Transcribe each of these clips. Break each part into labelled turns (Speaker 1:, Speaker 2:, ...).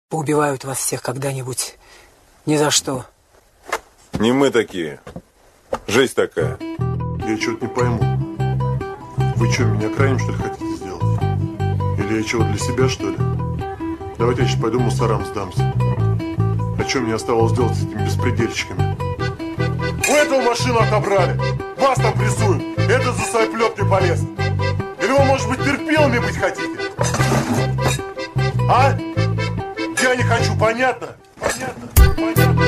Speaker 1: Поубивают вас всех когда-нибудь. Ни за что.
Speaker 2: Не мы такие. Жизнь такая.
Speaker 3: Я что-то не пойму. Вы что, меня крайним, что ли, хотите сделать? Или я чего, для себя, что ли? Давайте я сейчас пойду мусорам сдамся. А что мне оставалось делать с этими беспредельщиками? У этого машину отобрали. Вас там прессуют. Это за соплёб не полез. Или вы, может быть, терпилами быть хотите? А? Я не хочу, понятно? Понятно? Понятно?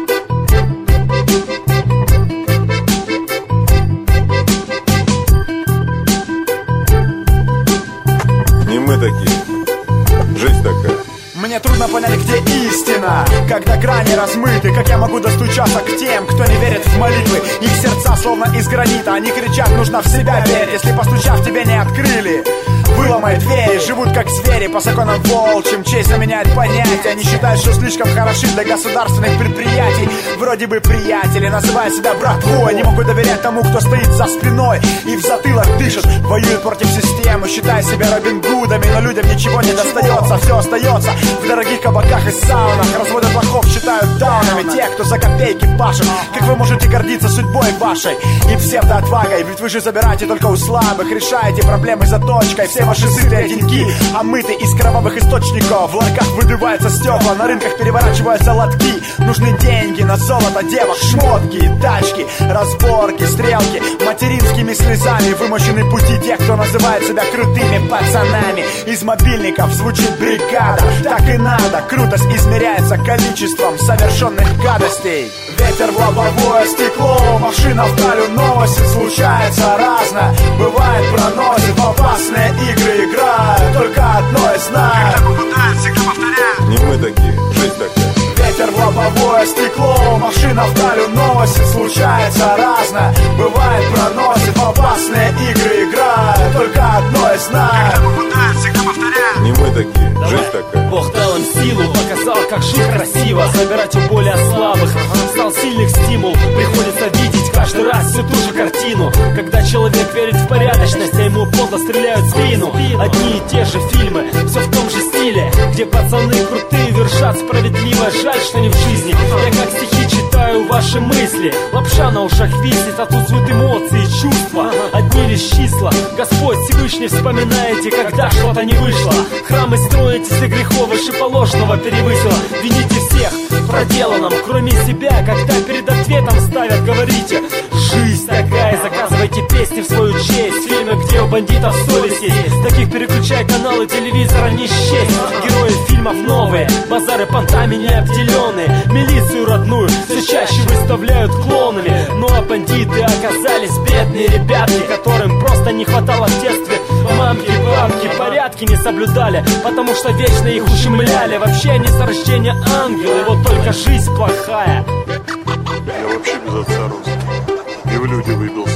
Speaker 2: Не мы такие. Жизнь такая.
Speaker 4: Мне трудно понять, где истина, когда грани размыты. Как я могу достучаться к тем, кто не верит в молитвы? Их сердца словно из гранита. Они кричат, нужно в себя верить. Если постучав, тебе не открыли, выломай двери. Живут как звери по законам волчьим. Честь заменяет понятия. Они считают, что слишком хороши для государственных предприятий. Вроде бы приятели, называют себя братвой. Не могут доверять тому, кто стоит за спиной и в затылок дышит. Воюют против системы, считая себя Робин Гудами. Но людям ничего не достается, все остается в дорогих кабаках и саунах. Разводят лохов, считают даунами тех, кто за копейки пашет. Как вы можете гордиться судьбой вашей и псевдоотвагой? Ведь вы же забираете только у слабых, решаете проблемы заточкой. Все ваши сытые деньги омыты из кровавых источников. В ларьках выбиваются стекла, на рынках переворачиваются лотки. Нужны деньги на золото девок, шмотки, тачки, разборки, стрелки. Материнскими слезами вымощены пути тех, кто называет себя крутыми пацанами. Из мобильников звучит бригада. Так и надо, крутость измеряется количеством совершенных гадостей. Ветер в лобовое стекло, машина вдаль уносит. Случается разное, бывает проносит. В опасные игры играют, только одно я знаю. Когда попадают, всегда повторяю.
Speaker 2: Не мы такие, жизнь такая.
Speaker 4: Ветер в лобовое стекло, машина вдаль уносит. Случается разное, бывает проносит. В опасные игры играют, только одно я знаю. Когда попадают, всегда повторяю.
Speaker 2: Не мы такие, жизнь такая.
Speaker 5: Бог дал им силу, показал, как жить красиво. Забирать у более слабых, стал сильных стимул. Приходится видеть каждый раз всю ту же картину. Когда человек верит в порядочность, а ему подло стреляют в спину. Одни и те же фильмы, все в том же стиле, где пацаны крутые вершат справедливо. Жаль, что не в жизни. Я как стихи читаю ваши мысли. Лапша на ушах висит, отсутствуют эмоции и чувства. Одни лишь числа. Господь Всевышний, вспоминаете, когда что-то не вышло. Храмы строите, за грехов выше положенного перевысило. Вините всех в проделанном, кроме себя. Когда перед ответом ставят, говорите: жизнь такая. Заказывайте песни в свою честь. Фильмы, где у бандитов совесть есть. Таких переключай каналы телевизора не счесть. Герои фильмов новые, базары понтами не обделенные. Милицию родную все чаще выставляют клоунами. Ну а бандиты оказались бедные ребятки, которым просто не хватало в детстве мамки, бабки. Порядки не соблюдали, потому что вечно их ущемляли. Вообще они с рождения ангелы, вот только жизнь плохая.
Speaker 3: Я вообще без отца рос. И в люди выбился.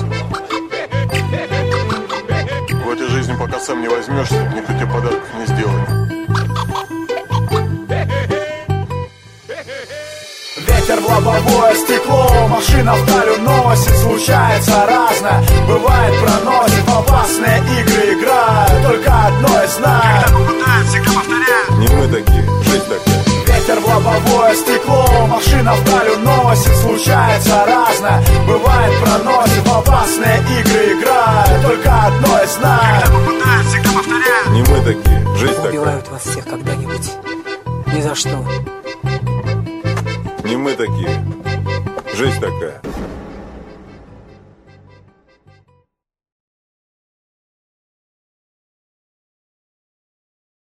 Speaker 3: В этой жизни, пока сам не возьмешься, никто тебе подарков не сделает.
Speaker 4: Ветер в лобовое стекло, машина вдаль уносит. Случается разное, бывает проносит. В опасные игры играют, только одно я знаю. Когда попадают, всегда повторяю.
Speaker 2: Не мы такие, жизнь такая.
Speaker 4: Ветер в лобовое стекло, машина вдаль уносит. Случается разное, бывает проносит. В опасные игры играют, только одно я знаю. Когда попадают, всегда повторяю.
Speaker 2: Не мы такие, жизнь такая.
Speaker 1: Убивают вас всех когда-нибудь. Ни за что.
Speaker 2: Не мы такие, жизнь такая.